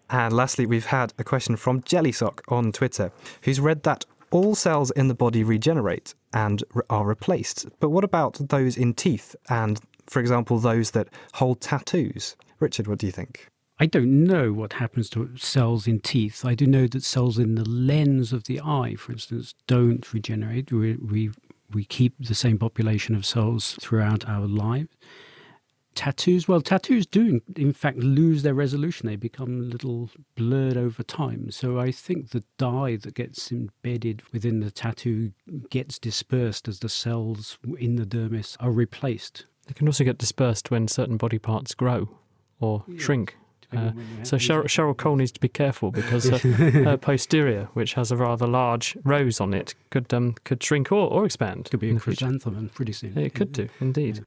And lastly, we've had a question from Jellysock on Twitter, who's read that all cells in the body regenerate and are replaced. But what about those in teeth and, for example, those that hold tattoos? Richard, what do you think? I don't know what happens to cells in teeth. I do know that cells in the lens of the eye, for instance, don't regenerate. We keep the same population of cells throughout our lives. Tattoos do in fact lose their resolution. They become a little blurred over time. So I think the dye that gets embedded within the tattoo gets dispersed as the cells in the dermis are replaced. They can also get dispersed when certain body parts grow or shrink. So Cheryl Cole needs to be careful because her posterior, which has a rather large rose on it, could shrink or expand. Could be a chrysanthemum pretty soon. It could do, indeed.